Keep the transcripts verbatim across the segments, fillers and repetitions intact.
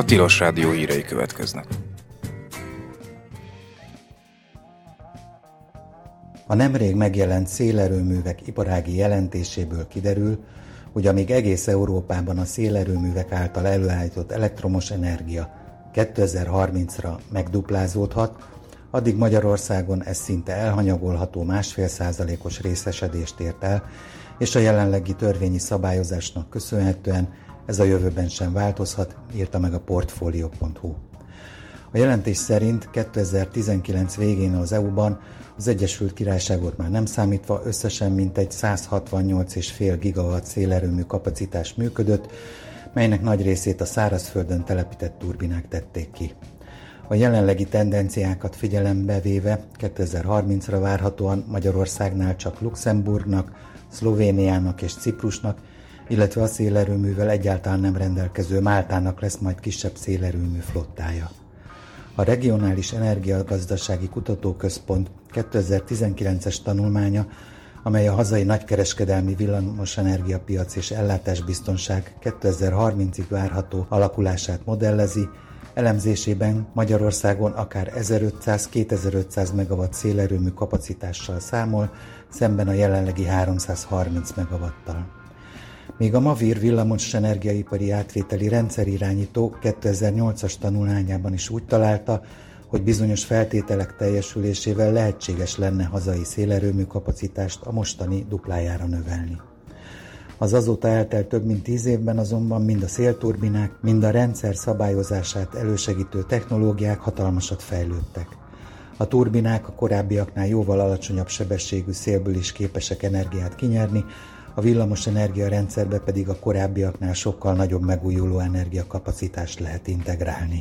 Tilos Rádió hírei következnek. A nemrég megjelent szélerőművek iparági jelentéséből kiderül, hogy amíg egész Európában a szélerőművek által előállított elektromos energia kétezer-harmincra megduplázódhat, addig Magyarországon ez szinte elhanyagolható másfél százalékos részesedést ért el, és a jelenlegi törvényi szabályozásnak köszönhetően ez a jövőben sem változhat, írta meg a portfolio pont hu. A jelentés szerint kétezer-tizenkilenc végén az é u-ban az Egyesült Királyságot már nem számítva összesen mintegy száz hatvannyolc egész öt gigawatt szélerőmű kapacitás működött, melynek nagy részét a szárazföldön telepített turbinák tették ki. A jelenlegi tendenciákat figyelembe véve kétezer-harmincra várhatóan Magyarországnál csak Luxemburgnak, Szlovéniának és Ciprusnak, illetve a szélerőművel egyáltalán nem rendelkező Máltának lesz majd kisebb szélerőmű flottája. A Regionális Energiagazdasági Kutatóközpont kétezer-tizenkilences tanulmánya, amely a hazai nagykereskedelmi villamosenergiapiac és ellátásbiztonság kétezer-harmincig várható alakulását modellezi, elemzésében Magyarországon akár ezerötszáz-kétezer-ötszáz megawatt szélerőmű kapacitással számol, szemben a jelenlegi háromszázharminc megawattal. Míg a Mavir villamosenergiaipari átvételi rendszerirányító kétezer-nyolcas tanulmányában is úgy találta, hogy bizonyos feltételek teljesülésével lehetséges lenne hazai szélerőmű kapacitást a mostani duplájára növelni. Az azóta eltelt több mint tíz évben azonban mind a szélturbinák, mind a rendszer szabályozását elősegítő technológiák hatalmasat fejlődtek. A turbinák a korábbiaknál jóval alacsonyabb sebességű szélből is képesek energiát kinyerni, a villamosenergia rendszerbe pedig a korábbiaknál sokkal nagyobb megújuló energiakapacitást lehet integrálni.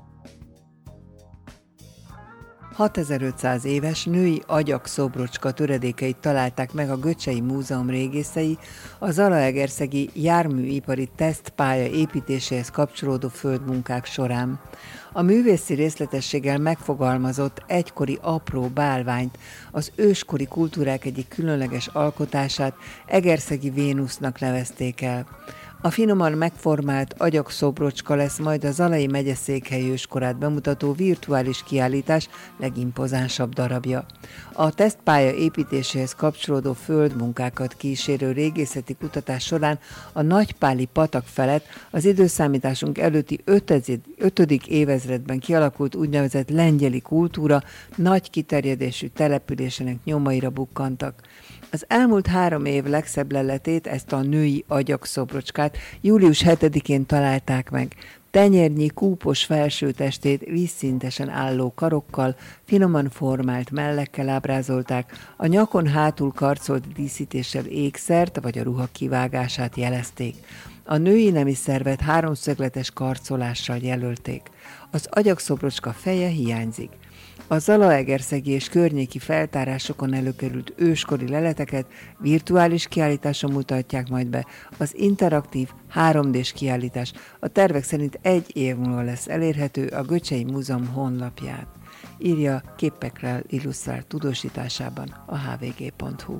hatezer-ötszáz éves női agyakszobrocska töredékeit találták meg a Göcsei Múzeum régészei a zalaegerszegi járműipari tesztpálya építéséhez kapcsolódó földmunkák során. A művészi részletességgel megfogalmazott egykori apró bálványt, az őskori kultúrák egyik különleges alkotását Egerszegi Vénusznak nevezték el. A finoman megformált agyakszobrocska lesz majd a Zalai megyeszékhely őskorát bemutató virtuális kiállítás legimpozánsabb darabja. A tesztpálya építéséhez kapcsolódó földmunkákat kísérő régészeti kutatás során a Nagypáli patak felett az időszámításunk előtti ötödik évezredben kialakult úgynevezett lengyeli kultúra nagy kiterjedésű településének nyomaira bukkantak. Az elmúlt három év legszebb leletét, ezt a női agyakszobrocskát július hetedikén találták meg. Tenyérnyi kúpos felsőtestét vízszintesen álló karokkal, finoman formált mellekkel ábrázolták, a nyakon hátul karcolt díszítéssel ékszert vagy a ruha kivágását jelezték. A női nemi szervet háromszögletes karcolással jelölték. Az agyakszobrocska feje hiányzik. A zalaegerszegi és környéki feltárásokon előkerült őskori leleteket virtuális kiállításon mutatják majd be. Az interaktív három dés kiállítás a tervek szerint egy év múlva lesz elérhető a Göcsei Múzeum honlapján, írja képekkel illusztrált tudósításában a há vé gé pont hú.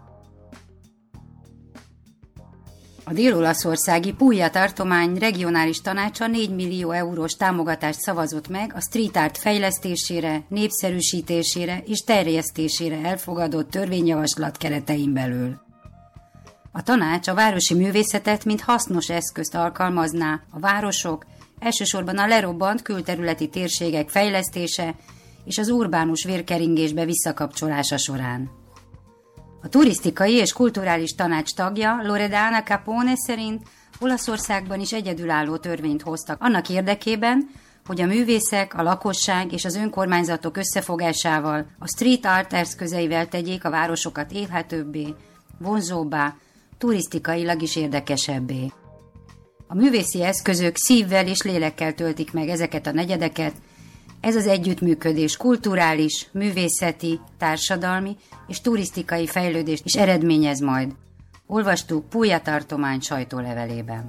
A dél-olaszországi Puglia tartomány regionális tanácsa négy millió eurós támogatást szavazott meg a street art fejlesztésére, népszerűsítésére és terjesztésére elfogadott törvényjavaslat keretein belül. A tanács a városi művészetet mint hasznos eszközt alkalmazná a városok, elsősorban a lerobbant külterületi térségek fejlesztése és az urbánus vérkeringésbe visszakapcsolása során. A turisztikai és kulturális tanács tagja Loredana Capone szerint Olaszországban is egyedülálló törvényt hoztak annak érdekében, hogy a művészek, a lakosság és az önkormányzatok összefogásával, a street art eszközeivel tegyék a városokat élhetőbbé, vonzóbbá, turisztikailag is érdekesebbé. A művészi eszközök szívvel és lélekkel töltik meg ezeket a negyedeket. Ez az együttműködés kulturális, művészeti, társadalmi és turisztikai fejlődést is eredményez majd. Olvastuk Puglia tartomány sajtólevelében.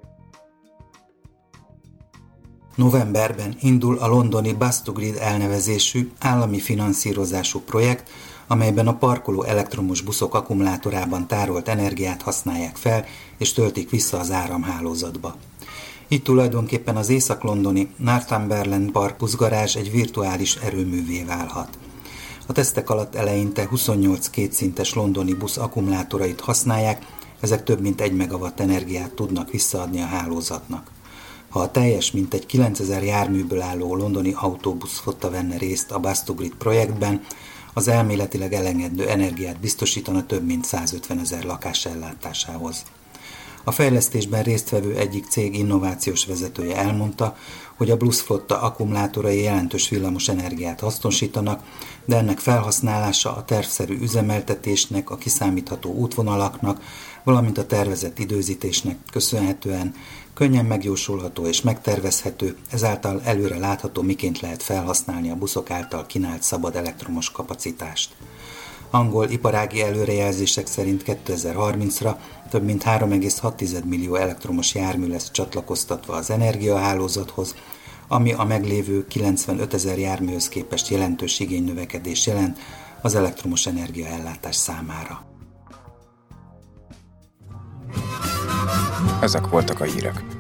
Novemberben indul a londoni Bus to Grid elnevezésű állami finanszírozású projekt, amelyben a parkoló elektromos buszok akkumulátorában tárolt energiát használják fel és töltik vissza az áramhálózatba. Így tulajdonképpen az észak-londoni Northumberland Park buszgarázs egy virtuális erőművé válhat. A tesztek alatt eleinte huszonnyolc kétszintes londoni busz akkumulátorait használják, ezek több mint egy megawatt energiát tudnak visszaadni a hálózatnak. Ha a teljes mintegy kilencezer járműből álló londoni autóbuszflotta venne részt a Bus to Grid projektben, az elméletileg elengedő energiát biztosítana több mint százötvenezer lakás ellátásához. A fejlesztésben résztvevő egyik cég innovációs vezetője elmondta, hogy a buszflotta akkumulátorai jelentős villamos energiát hasznosítanak, de ennek felhasználása a tervszerű üzemeltetésnek, a kiszámítható útvonalaknak, valamint a tervezett időzítésnek köszönhetően könnyen megjósolható és megtervezhető, ezáltal előre látható, miként lehet felhasználni a buszok által kínált szabad elektromos kapacitást. Angol iparági előrejelzések szerint kétezer-harmincra több mint három egész hat millió elektromos jármű lesz csatlakoztatva az energiahálózathoz, ami a meglévő kilencvenötezer járműhöz képest jelentős igénynövekedés jelent az elektromos energiaellátás számára. Ezek voltak a hírek.